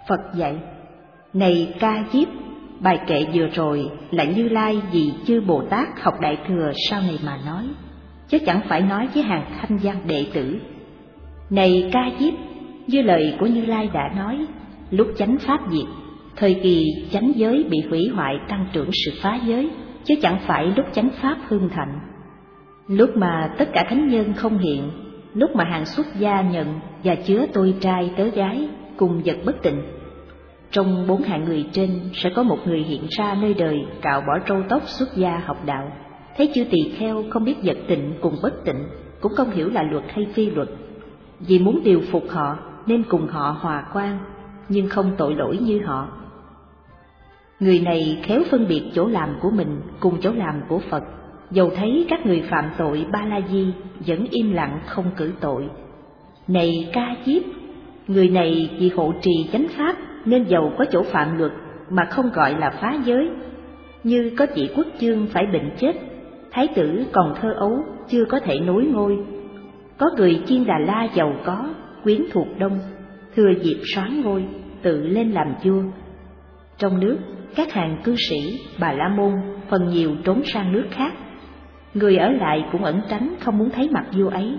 Phật dạy: Này Ca Diếp, bài kệ vừa rồi là Như Lai vì chư Bồ Tát học Đại Thừa sau này mà nói, chứ chẳng phải nói với hàng thanh văn đệ tử. Này Ca Diếp, như lời của Như Lai đã nói, lúc chánh pháp diệt, thời kỳ chánh giới bị hủy hoại tăng trưởng sự phá giới, chứ chẳng phải lúc chánh pháp hưng thạnh. Lúc mà tất cả thánh nhân không hiện, lúc mà hàng xuất gia nhận và chứa tôi trai tớ gái cùng vật bất tịnh, trong 4 hạng người trên sẽ có một người hiện ra nơi đời cạo bỏ râu tóc xuất gia học đạo, thấy chư tỳ kheo không biết vật tịnh cùng bất tịnh, cũng không hiểu là luật hay phi luật, vì muốn điều phục họ nên cùng họ hòa quan, nhưng không tội lỗi như họ. Người này khéo phân biệt chỗ làm của mình cùng chỗ làm của Phật, dầu thấy các người phạm tội Ba La Di vẫn im lặng không cử tội. Này Ca Diếp, người này vì hộ trì chánh pháp nên dầu có chỗ phạm luật mà không gọi là phá giới. Như có vị quốc vương phải bệnh chết, thái tử còn thơ ấu chưa có thể nối ngôi. Có người Chiên Đà La giàu có, quyến thuộc đông, thừa dịp soán ngôi, tự lên làm vua. Trong nước, các hàng cư sĩ, Bà La Môn phần nhiều trốn sang nước khác. Người ở lại cũng ẩn tránh không muốn thấy mặt vua ấy.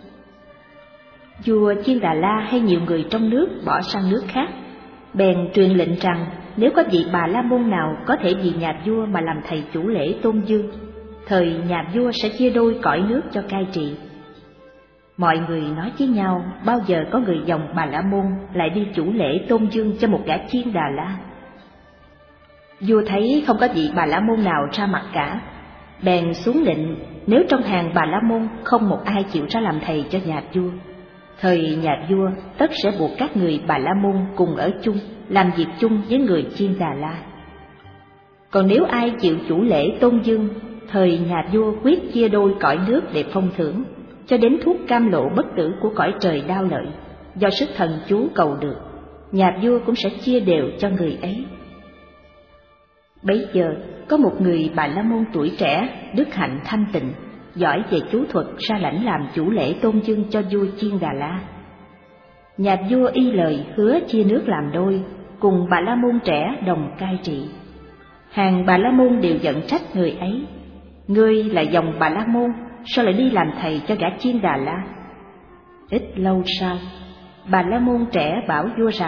Vua Chiên Đà La hay nhiều người trong nước bỏ sang nước khác, bèn truyền lệnh rằng nếu có vị Bà La Môn nào có thể vì nhà vua mà làm thầy chủ lễ tôn dương, thời nhà vua sẽ chia đôi cõi nước cho cai trị. Mọi người nói với nhau bao giờ có người dòng Bà La Môn lại đi chủ lễ tôn dương cho một gã Chiên Đà La. Vua thấy không có vị Bà La Môn nào ra mặt cả, bèn xuống lệnh nếu trong hàng Bà La Môn không một ai chịu ra làm thầy cho nhà vua, thời nhà vua tất sẽ buộc các người Bà La Môn cùng ở chung, làm việc chung với người Chiên Đà La. Còn nếu ai chịu chủ lễ tôn dương, thời nhà vua quyết chia đôi cõi nước để phong thưởng, cho đến thuốc cam lộ bất tử của cõi trời đao lợi, do sức thần chú cầu được, nhà vua cũng sẽ chia đều cho người ấy. Bấy giờ có một người Bà La Môn tuổi trẻ, đức hạnh thanh tịnh, giỏi về chú thuật, ra lãnh làm chủ lễ tôn dương cho vua Chiên Đà La. Nhà vua y lời hứa chia nước làm đôi, cùng Bà La Môn trẻ đồng cai trị. Hàng Bà La Môn đều giận trách người ấy: Ngươi là dòng Bà La Môn, sao lại đi làm thầy cho gã Chiên Đà La? Ít lâu sau, Bà La Môn trẻ bảo vua rằng: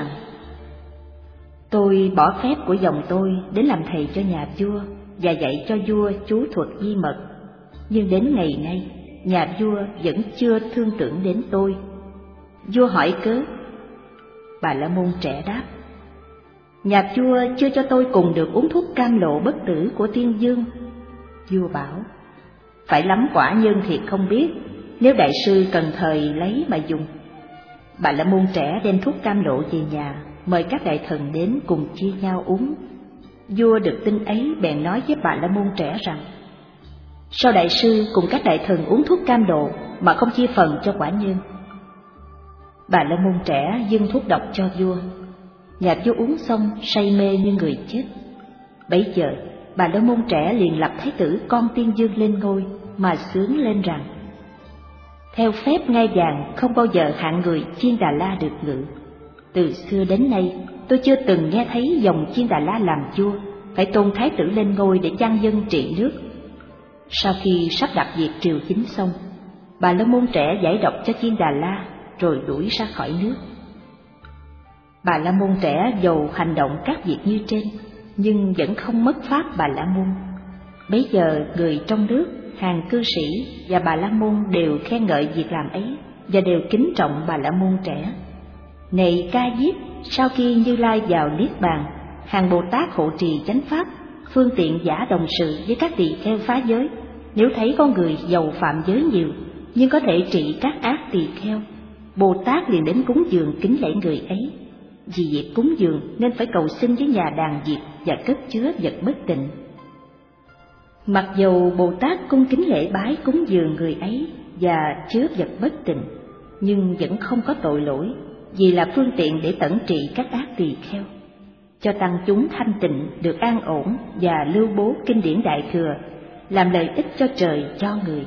Tôi bỏ phép của dòng tôi đến làm thầy cho nhà vua và dạy cho vua chú thuật di mật, nhưng đến ngày nay nhà vua vẫn chưa thương tưởng đến tôi. Vua hỏi cớ. Bà La Môn trẻ đáp: Nhà vua chưa cho tôi cùng được uống thuốc cam lộ bất tử của Tiên Dương. Vua bảo: Phải lắm quả nhân thiệt không biết, nếu đại sư cần thời lấy mà dùng. Bà La Môn trẻ đem thuốc cam lộ về nhà, mời các đại thần đến cùng chia nhau uống. Vua được tin ấy bèn nói với Bà La Môn trẻ rằng: Sao đại sư cùng các đại thần uống thuốc cam lộ mà không chia phần cho quả nhân? Bà La Môn trẻ dâng thuốc độc cho vua. Nhà vua uống xong say mê như người chết. Bấy giờ Bà La Môn trẻ liền lập thái tử con Tiên Dương lên ngôi, mà xướng lên rằng: Theo phép ngai vàng không bao giờ hạng người Chiên Đà La được ngự. Từ xưa đến nay tôi chưa từng nghe thấy dòng Chiên Đà La làm vua phải tôn thái tử lên ngôi để chăn dân trị nước. Sau khi sắp đặt việc triều chính xong, Bà La Môn trẻ giải độc cho Chiên Đà La rồi đuổi ra khỏi nước. Bà La Môn trẻ dầu hành động các việc như trên, nhưng vẫn không mất pháp Bà La Môn. Bấy giờ người trong nước, hàng cư sĩ và Bà La Môn đều khen ngợi việc làm ấy và đều kính trọng Bà La Môn trẻ. Này Ca Diếp, sau khi Như Lai vào niết bàn, hàng Bồ Tát hộ trì chánh pháp, phương tiện giả đồng sự với các tỳ kheo phá giới, nếu thấy có người giàu phạm giới nhiều nhưng có thể trị các ác tỳ kheo, Bồ Tát liền đến cúng dường kính lễ người ấy. Vì việc cúng dường nên phải cầu xin với nhà đàn diệt và cất chứa vật bất tịnh. Mặc dầu Bồ Tát cung kính lễ bái cúng dường người ấy và chứa vật bất tịnh, nhưng vẫn không có tội lỗi, vì là phương tiện để tẩn trị các ác tỳ kheo, cho tăng chúng thanh tịnh được an ổn và lưu bố kinh điển Đại Thừa, làm lợi ích cho trời cho người.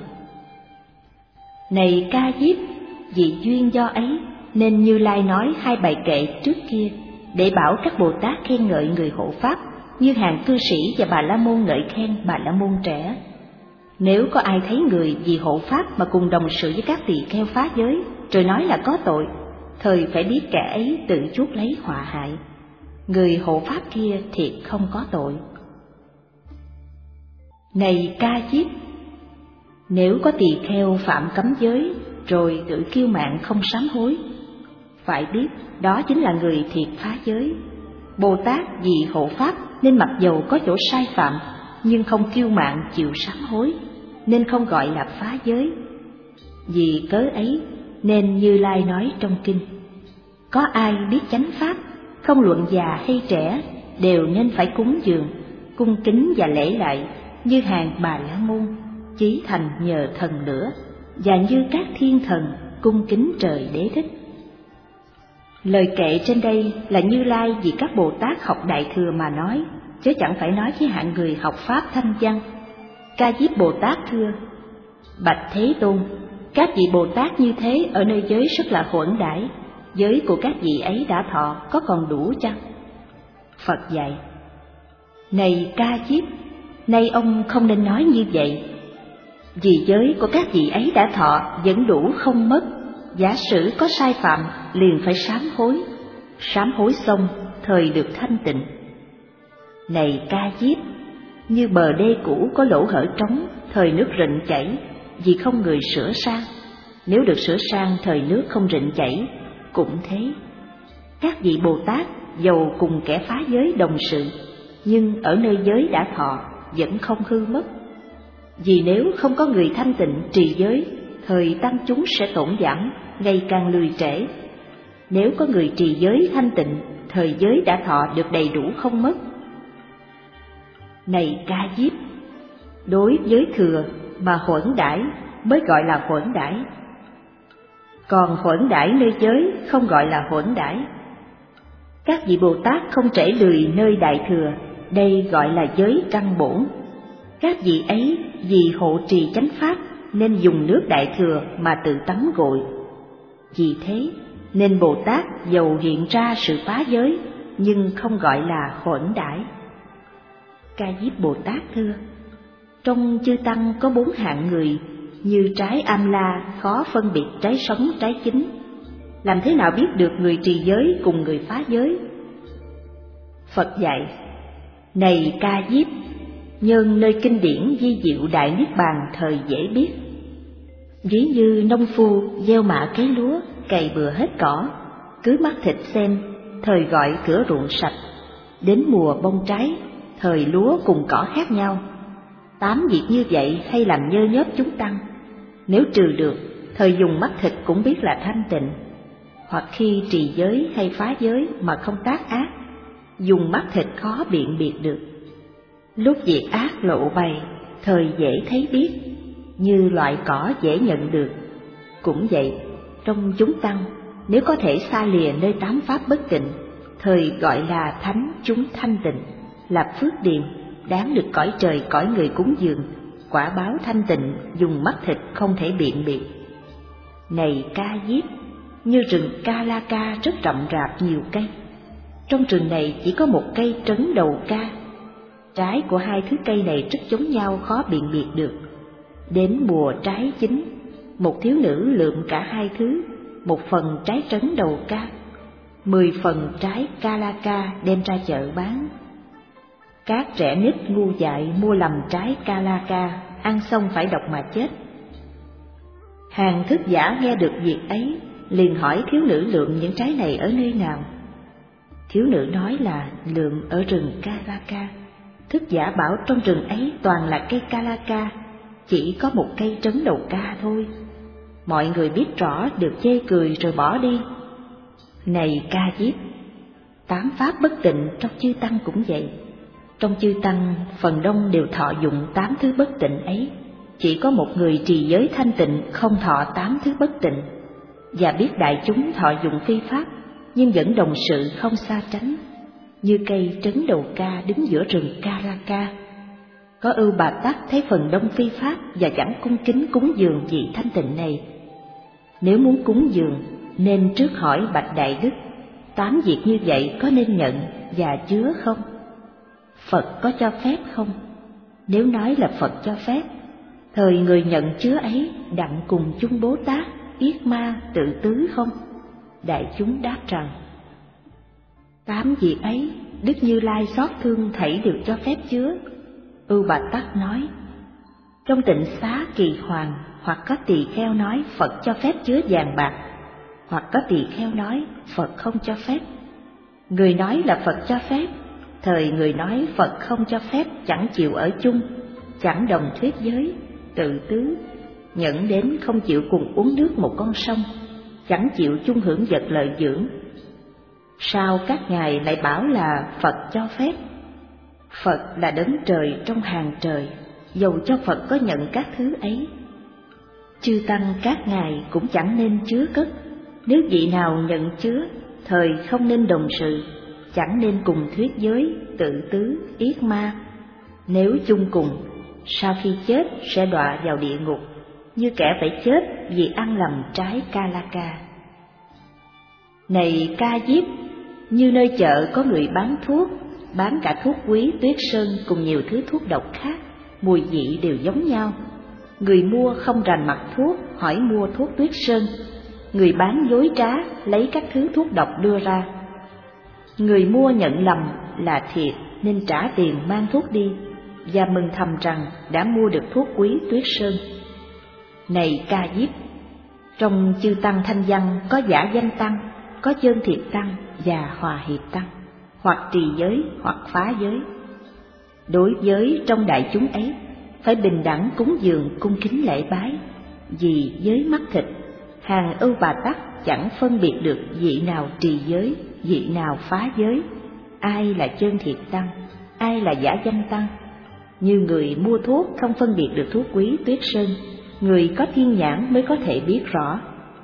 Này Ca Diếp, vì duyên do ấy nên Như Lai nói hai bài kệ trước kia để bảo các Bồ Tát khen ngợi người hộ pháp như hàng cư sĩ và Bà La Môn ngợi khen Bà La Môn trẻ. Nếu có ai thấy người vì hộ pháp mà cùng đồng sự với các tỳ kheo phá giới, rồi nói là có tội, thời phải biết kẻ ấy tự chuốc lấy họa hại. Người hộ pháp kia thiệt không có tội. Này Ca Diếp, nếu có tỳ kheo phạm cấm giới rồi tự kiêu mạn không sám hối, phải biết đó chính là người thiệt phá giới. Bồ Tát vì hộ pháp nên mặc dầu có chỗ sai phạm, nhưng không kiêu mạn chịu sám hối, nên không gọi là phá giới. Vì cớ ấy nên Như Lai nói trong kinh: có ai biết chánh pháp, không luận già hay trẻ, đều nên phải cúng dường, cung kính và lễ lại, như hàng Bà La Môn chí thành nhờ thần lửa, và như các thiên thần cung kính trời Đế Thích. Lời kệ trên đây là Như Lai vì các Bồ Tát học Đại Thừa mà nói, chứ chẳng phải nói với hạng người học pháp thanh văn. Ca Diếp Bồ Tát thưa: bạch Thế Tôn, các vị Bồ Tát như thế ở nơi giới rất là huẩn đãi, giới của các vị ấy đã thọ có còn đủ chăng? Phật dạy: này Ca Diếp, nay ông không nên nói như vậy. Vì giới của các vị ấy đã thọ vẫn đủ không mất, giả sử có sai phạm liền phải sám hối xong thời được thanh tịnh. Này Ca Diếp, như bờ đê cũ có lỗ hở trống, thời nước rịnh chảy, vì không người sửa sang. Nếu được sửa sang thời nước không rịnh chảy, cũng thế. Các vị Bồ Tát dầu cùng kẻ phá giới đồng sự, nhưng ở nơi giới đã thọ vẫn không hư mất. Vì nếu không có người thanh tịnh trì giới, thời tăng chúng sẽ tổn giảm, ngày càng lười trễ. Nếu có người trì giới thanh tịnh, thời giới đã thọ được đầy đủ không mất. Này Ca Diếp, đối với thừa mà huẩn đãi mới gọi là huẩn đãi, còn huẩn đãi nơi giới không gọi là huẩn đãi. Các vị Bồ Tát không trễ lười nơi Đại Thừa, đây gọi là giới căn bổn. Các vị ấy vì hộ trì chánh pháp nên dùng nước Đại Thừa mà tự tắm gội. Vì thế nên Bồ Tát dầu hiện ra sự phá giới, nhưng không gọi là huẩn đãi. Ca Diếp Bồ Tát thưa: trong chư tăng có 4 hạng người, như trái am la khó phân biệt trái sống trái chín. Làm thế nào biết được người trì giới cùng người phá giới? Phật dạy: này Ca Diếp, nhân nơi kinh điển di diệu đại niết bàn thời dễ biết. Ví như nông phu gieo mạ cấy lúa, cày bừa hết cỏ, cứ mắt thịt xem, thời gọi cửa ruộng sạch. Đến mùa bông trái, thời lúa cùng cỏ khác nhau. 8 việc như vậy hay làm nhơ nhớp chúng tăng. Nếu trừ được, thời dùng mắt thịt cũng biết là thanh tịnh. Hoặc khi trì giới hay phá giới mà không tác ác, dùng mắt thịt khó biện biệt được. Lúc việc ác lộ bày, thời dễ thấy biết, như loại cỏ dễ nhận được. Cũng vậy, trong chúng tăng, nếu có thể xa lìa nơi 8 pháp bất tịnh, thời gọi là thánh chúng thanh tịnh, là phước điền, đáng được cõi trời cõi người cúng dường, quả báo thanh tịnh, dùng mắt thịt không thể biện biệt. Này Ca Diếp, như rừng Ca La Ca rất rậm rạp nhiều cây. Trong rừng này chỉ có một cây trấn đầu ca. Trái của 2 thứ cây này rất giống nhau, khó biện biệt được. Đến mùa trái chín, một thiếu nữ lượm cả 2 thứ, 1 phần trái trấn đầu ca, 10 phần trái Ca La Ca đem ra chợ bán. Các trẻ nít ngu dại mua lầm trái Ca La Ca, ăn xong phải độc mà chết. Hàng thức giả nghe được việc ấy, liền hỏi thiếu nữ lượm những trái này ở nơi nào. Thiếu nữ nói là lượm ở rừng Ca La Ca. Thức giả bảo trong rừng ấy toàn là cây Ca La Ca, chỉ có một cây trấn đầu ca thôi. Mọi người biết rõ đều chê cười rồi bỏ đi. Này Ca Diếp, 8 pháp bất tịnh trong chư tăng cũng vậy. Trong chư tăng, phần đông đều thọ dụng 8 thứ bất tịnh ấy. Chỉ có một người trì giới thanh tịnh không thọ 8 thứ bất tịnh. Và biết đại chúng thọ dụng phi pháp, nhưng vẫn đồng sự không xa tránh. Như cây trấn đầu ca đứng giữa rừng Ca La Ca. Có ưu Bà Tát thấy phần đông phi pháp và chẳng cung kính cúng dường vị thanh tịnh này. Nếu muốn cúng dường, nên trước hỏi bạch Đại Đức: 8 việc như vậy có nên nhận và chứa không? Phật có cho phép không? Nếu nói là Phật cho phép, thời người nhận chứa ấy đặng cùng chung Bố Tát, Yết Ma, Tự Tứ không? Đại chúng đáp rằng, 8 việc ấy Đức Như Lai xót thương thảy được cho phép chứa. Ưu Bà Tắc nói, trong Tịnh Xá Kỳ Hoàng, hoặc có tỳ kheo nói Phật cho phép chứa vàng bạc, hoặc có tỳ kheo nói Phật không cho phép. Người nói là Phật cho phép, thời người nói Phật không cho phép chẳng chịu ở chung, chẳng đồng thuyết giới, tự tứ, nhẫn đến không chịu cùng uống nước một con sông, chẳng chịu chung hưởng vật lợi dưỡng. Sao các ngài lại bảo là Phật cho phép? Phật là đấng trời trong hàng trời, dầu cho Phật có nhận các thứ ấy. Chư tăng các ngài cũng chẳng nên chứa cất, nếu vị nào nhận chứa, thời không nên đồng sự, chẳng nên cùng thuyết giới, tự tứ, yết ma. Nếu chung cùng, sau khi chết sẽ đọa vào địa ngục, như kẻ phải chết vì ăn lầm trái Kalaka. Này Ca Diếp, như nơi chợ có người bán thuốc, bán cả thuốc quý tuyết sơn cùng nhiều thứ thuốc độc khác, mùi vị đều giống nhau. Người mua không rành mặt thuốc, hỏi mua thuốc tuyết sơn. Người bán dối trá, lấy các thứ thuốc độc đưa ra. Người mua nhận lầm là thiệt nên trả tiền mang thuốc đi, và mừng thầm rằng đã mua được thuốc quý tuyết sơn. Này Ca Diếp, trong chư tăng thanh văn có giả danh tăng, có chân thiệt tăng và hòa hiệp tăng, hoặc trì giới hoặc phá giới. Đối với trong đại chúng ấy, phải bình đẳng cúng dường cung kính lễ bái, vì giới mắt thịt, hàng Ưu Bà Tắc chẳng phân biệt được vị nào trì giới, vị nào phá giới, ai là chân thiệt tăng, ai là giả danh tăng. Như người mua thuốc không phân biệt được thuốc quý tuyết sơn, người có thiên nhãn mới có thể biết rõ.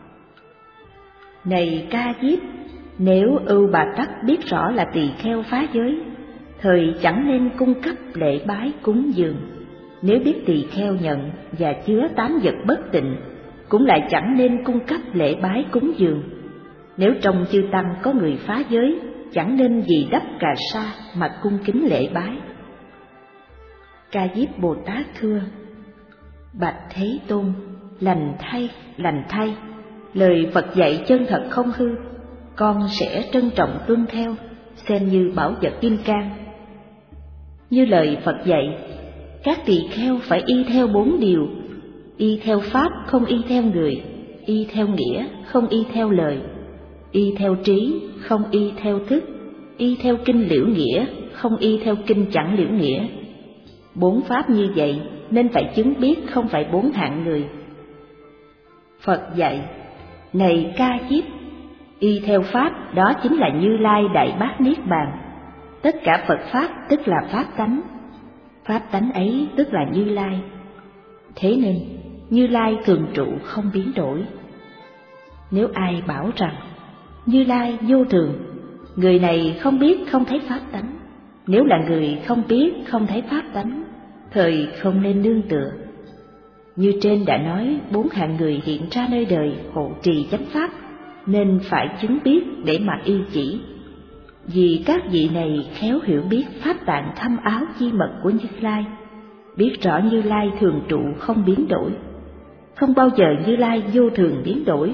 Này Ca Diếp, nếu Ưu Bà Tắc biết rõ là tỳ kheo phá giới, thời chẳng nên cung cấp lễ bái cúng dường. Nếu biết tỳ kheo nhận và chứa 8 vật bất tịnh, cũng lại chẳng nên cung cấp lễ bái cúng dường. Nếu trong chư tăng có người phá giới, chẳng nên vì đắp cà sa mà cung kính lễ bái. Ca Diếp Bồ Tát thưa, bạch Thế Tôn, lành thay, lời Phật dạy chân thật không hư, con sẽ trân trọng tuân theo, xem như bảo vật kim cang. Như lời Phật dạy, các tỳ kheo phải y theo 4 điều: y theo pháp không y theo người, y theo nghĩa không y theo lời, y theo trí không y theo thức, y theo kinh liễu nghĩa không y theo kinh chẳng liễu nghĩa. 4 pháp như vậy nên phải chứng biết không phải 4 hạng người. Phật dạy, này Ca Diếp, y theo pháp đó chính là Như Lai Đại Bát Niết Bàn. Tất cả Phật pháp tức là pháp tánh, pháp tánh ấy tức là Như Lai. Thế nên Như Lai thường trụ không biến đổi. Nếu ai bảo rằng Như Lai vô thường, người này không biết không thấy pháp tánh. Nếu là người không biết không thấy pháp tánh, thời không nên nương tựa. Như trên đã nói, 4 hạng người hiện ra nơi đời hộ trì chánh pháp, nên phải chứng biết để mà y chỉ. Vì các vị này khéo hiểu biết pháp tạng thâm áo chi mật của Như Lai, biết rõ Như Lai thường trụ không biến đổi, không bao giờ Như Lai vô thường biến đổi.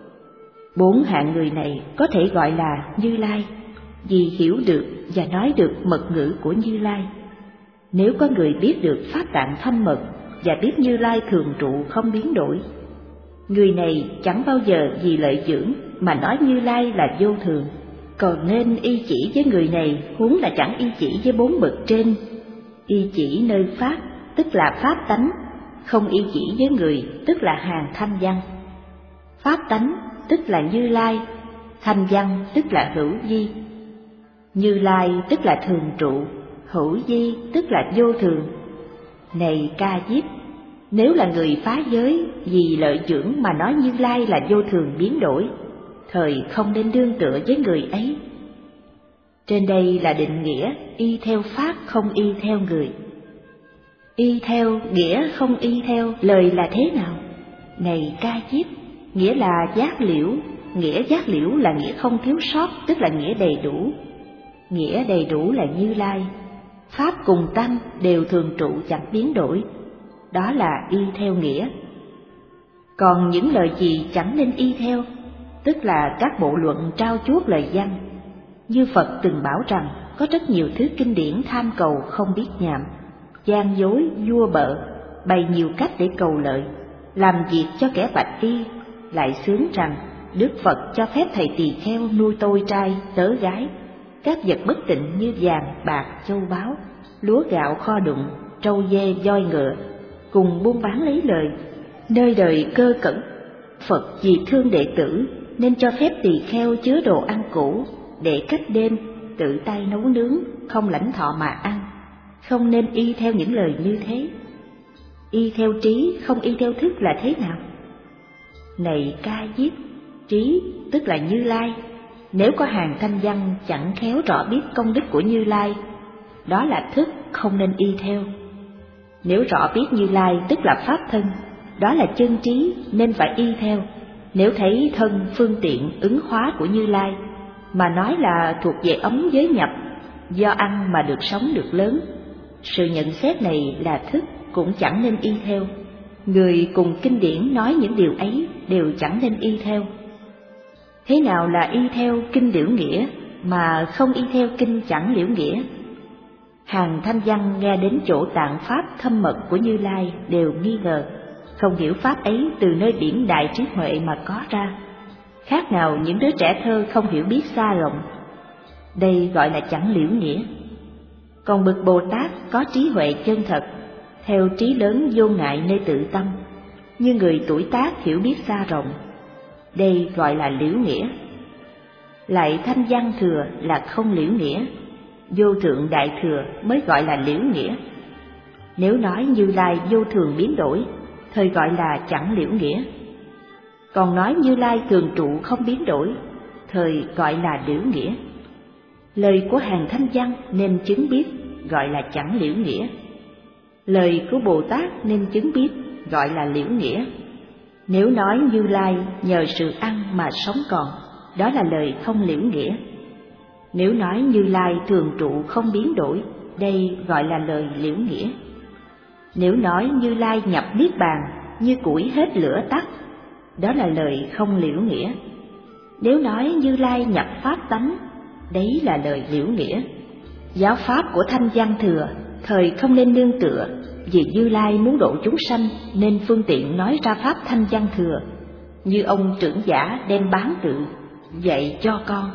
4 hạng người này có thể gọi là Như Lai, vì hiểu được và nói được mật ngữ của Như Lai. Nếu có người biết được pháp tạng thâm mật và biết Như Lai thường trụ không biến đổi, người này chẳng bao giờ vì lợi dưỡng mà nói Như Lai là vô thường, còn nên y chỉ với người này, huống là chẳng y chỉ với 4 bậc trên. Y chỉ nơi pháp tức là pháp tánh, không y chỉ với người tức là hàng thanh văn. Pháp tánh tức là Như Lai, thanh văn tức là hữu vi. Như Lai tức là thường trụ, hữu vi tức là vô thường. Này Ca Diếp, nếu là người phá giới vì lợi dưỡng mà nói Như Lai là vô thường biến đổi, thời không nên đương tựa với người ấy. Trên đây là định nghĩa y theo pháp không y theo người. Y theo nghĩa không y theo lời là thế nào? Này Ca Diếp, nghĩa là giác liễu, nghĩa giác liễu là nghĩa không thiếu sót, tức là nghĩa đầy đủ. Nghĩa đầy đủ là Như Lai, pháp cùng tăng đều thường trụ chẳng biến đổi, đó là y theo nghĩa. Còn những lời gì chẳng nên y theo, tức là các bộ luận trao chuốt lời văn. Như Phật từng bảo rằng có rất nhiều thứ kinh điển tham cầu không biết nhàm, gian dối, vua bợ, bày nhiều cách để cầu lợi, làm việc cho kẻ bạch y, lại xướng rằng Đức Phật cho phép thầy tỳ kheo nuôi tôi trai, tớ gái, các vật bất tịnh như vàng, bạc, châu báu, lúa gạo kho đụng, trâu dê, voi ngựa, cùng buôn bán lấy lời. Nơi đời cơ cẩn, Phật vì thương đệ tử nên cho phép tỳ kheo chứa đồ ăn cũ, để cách đêm, tự tay nấu nướng, không lãnh thọ mà ăn. Không nên y theo những lời như thế. Y theo trí, không y theo thức là thế nào? Này Ca Diếp, trí tức là Như Lai. Nếu có hàng thanh văn chẳng khéo rõ biết công đức của Như Lai, đó là thức, không nên y theo. Nếu rõ biết Như Lai tức là pháp thân, đó là chân trí, nên phải y theo. Nếu thấy thân phương tiện ứng hóa của Như Lai, mà nói là thuộc về ấm giới nhập, do ăn mà được sống được lớn, sự nhận xét này là thức, cũng chẳng nên y theo. Người cùng kinh điển nói những điều ấy đều chẳng nên y theo. Thế nào là y theo kinh liễu nghĩa mà không y theo kinh chẳng liễu nghĩa? Hàng thanh văn nghe đến chỗ tạng pháp thâm mật của Như Lai đều nghi ngờ, không hiểu pháp ấy từ nơi biển đại trí huệ mà có ra, khác nào những đứa trẻ thơ không hiểu biết xa rộng. Đây gọi là chẳng liễu nghĩa. Còn bậc Bồ Tát có trí huệ chân thật, theo trí lớn vô ngại nơi tự tâm, như người tuổi tác hiểu biết xa rộng, đây gọi là liễu nghĩa. Lại thanh văn thừa là không liễu nghĩa, vô thượng đại thừa mới gọi là liễu nghĩa. Nếu nói Như Lai vô thường biến đổi, thời gọi là chẳng liễu nghĩa. Còn nói Như Lai thường trụ không biến đổi, thời gọi là liễu nghĩa. Lời của hàng thanh văn nên chứng biết, gọi là chẳng liễu nghĩa. Lời của Bồ Tát nên chứng biết, gọi là liễu nghĩa. Nếu nói Như Lai nhờ sự ăn mà sống còn, đó là lời không liễu nghĩa. Nếu nói Như Lai thường trụ không biến đổi, đây gọi là lời liễu nghĩa. Nếu nói Như Lai nhập niết bàn như củi hết lửa tắt, đó là lời không liễu nghĩa. Nếu nói Như Lai nhập pháp tánh, đấy là lời liễu nghĩa. Giáo pháp của thanh văn thừa thời không nên nương tựa, vì Như Lai muốn độ chúng sanh nên phương tiện nói ra pháp thanh văn thừa, như ông trưởng giả đem bán tự dạy cho con.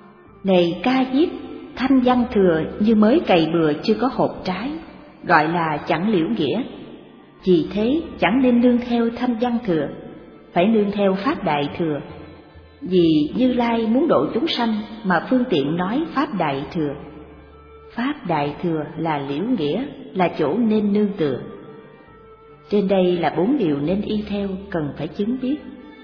Này Ca Diếp, thanh văn thừa như mới cày bừa chưa có hột trái, gọi là chẳng liễu nghĩa. Vì thế chẳng nên nương theo thanh văn thừa, phải nương theo pháp đại thừa. Vì Như Lai muốn độ chúng sanh mà phương tiện nói pháp đại thừa. Pháp đại thừa là liễu nghĩa, là chỗ nên nương tựa. Trên đây là 4 điều nên y theo, cần phải chứng biết.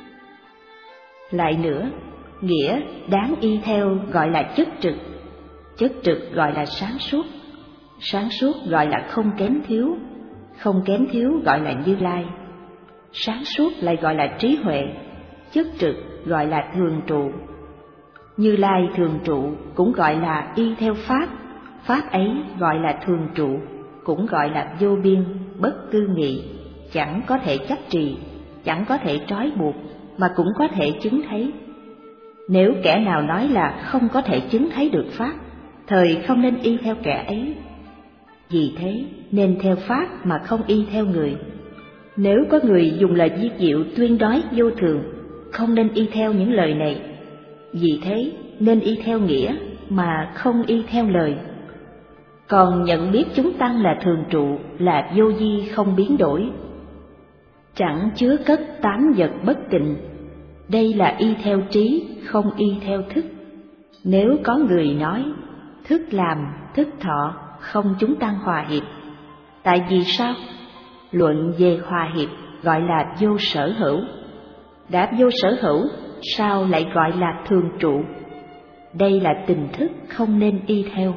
Lại nữa, nghĩa đáng y theo gọi là chất trực, chất trực gọi là sáng suốt, sáng suốt gọi là không kém thiếu, không kém thiếu gọi là Như Lai. Sáng suốt lại gọi là trí huệ, chất trực gọi là thường trụ. Như Lai thường trụ cũng gọi là y theo pháp, pháp ấy gọi là thường trụ, cũng gọi là vô biên, bất tư nghị, chẳng có thể chấp trì, chẳng có thể trói buộc, mà cũng có thể chứng thấy. Nếu kẻ nào nói là không có thể chứng thấy được pháp, thời không nên y theo kẻ ấy. Vì thế nên theo pháp mà không y theo người. Nếu có người dùng lời vi diệu tuyên nói vô thường, không nên y theo những lời này. Vì thế nên y theo nghĩa mà không y theo lời. Còn nhận biết chúng tăng là thường trụ, là vô vi không biến đổi, chẳng chứa cất 8 vật bất tịnh, đây là y theo trí, không y theo thức. Nếu có người nói thức làm, thức thọ, không chúng tăng hòa hiệp. Tại vì sao? Luận về hòa hiệp gọi là vô sở hữu. Đã vô sở hữu, sao lại gọi là thường trụ? Đây là tình thức không nên y theo.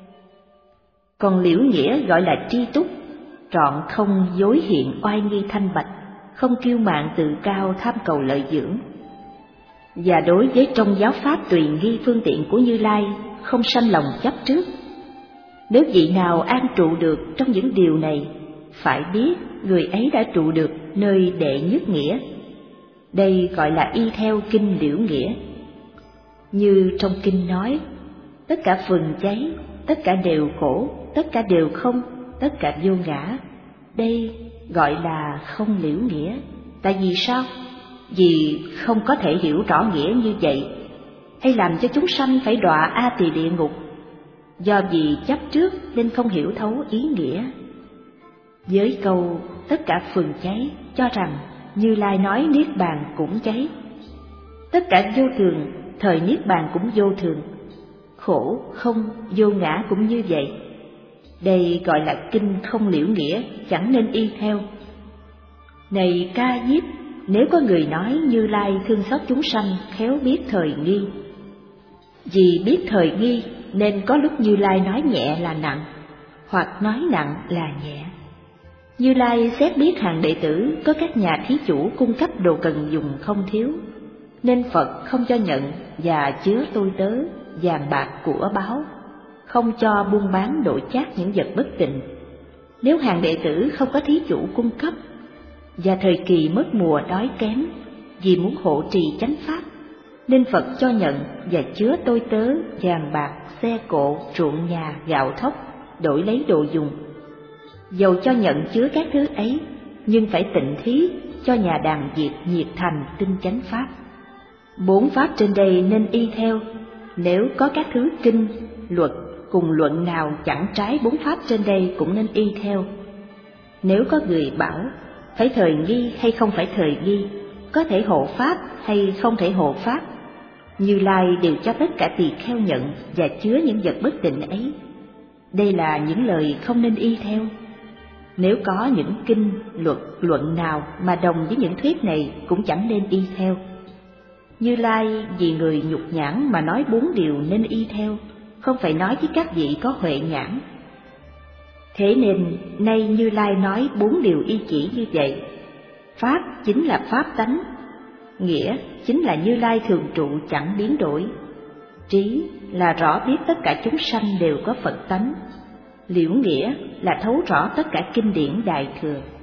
Còn liễu nghĩa gọi là tri túc, trọn không dối hiện oai nghi thanh bạch, không kiêu mạn tự cao tham cầu lợi dưỡng. Và đối với trong giáo pháp tùy nghi phương tiện của Như Lai, không sanh lòng chấp trước. Nếu vị nào an trụ được trong những điều này, phải biết người ấy đã trụ được nơi đệ nhất nghĩa. Đây gọi là y theo kinh Liễu Nghĩa. Như trong kinh nói, tất cả phừng cháy, tất cả đều khổ, tất cả đều không, tất cả vô ngã. Đây gọi là không liễu nghĩa. Tại vì sao? Vì không có thể hiểu rõ nghĩa như vậy, hay làm cho chúng sanh phải đọa A Tỳ địa ngục. Do vì chấp trước nên không hiểu thấu ý nghĩa. Với câu tất cả phừng cháy, cho rằng Như Lai nói Niết Bàn cũng cháy. Tất cả vô thường, thời Niết Bàn cũng vô thường. Khổ, không, vô ngã cũng như vậy. Đây gọi là kinh không liễu nghĩa, chẳng nên y theo. Này Ca Diếp, nếu có người nói Như Lai thương xót chúng sanh, khéo biết thời nghi. Vì biết thời nghi nên có lúc Như Lai nói nhẹ là nặng, hoặc nói nặng là nhẹ. Như Lai xét biết hàng đệ tử có các nhà thí chủ cung cấp đồ cần dùng không thiếu, nên Phật không cho nhận và chứa tôi tớ, vàng bạc của báu, không cho buôn bán đổi chác những vật bất tịnh. Nếu hàng đệ tử không có thí chủ cung cấp, và thời kỳ mất mùa đói kém, vì muốn hộ trì chánh pháp, nên Phật cho nhận và chứa tôi tớ, vàng bạc, xe cộ, ruộng nhà, gạo thóc, đổi lấy đồ dùng. Dầu cho nhận chứa các thứ ấy, nhưng phải tịnh thí cho nhà đàn diệt nhiệt thành tinh chánh pháp. 4 pháp trên đây nên y theo. Nếu có các thứ kinh, luật cùng luận nào chẳng trái 4 pháp trên đây cũng nên y theo. Nếu có người bảo phải thời nghi hay không phải thời nghi, có thể hộ pháp hay không thể hộ pháp, Như Lai đều cho tất cả tỳ kheo nhận và chứa những vật bất tịnh ấy. Đây là những lời không nên y theo. Nếu có những kinh, luật, luận nào mà đồng với những thuyết này cũng chẳng nên y theo. Như Lai vì người nhục nhãn mà nói 4 điều nên y theo, không phải nói với các vị có huệ nhãn. Thế nên nay Như Lai nói 4 điều y chỉ như vậy. Pháp chính là pháp tánh, nghĩa chính là Như Lai thường trụ chẳng biến đổi, trí là rõ biết tất cả chúng sanh đều có Phật tánh, liễu nghĩa là thấu rõ tất cả kinh điển Đại Thừa.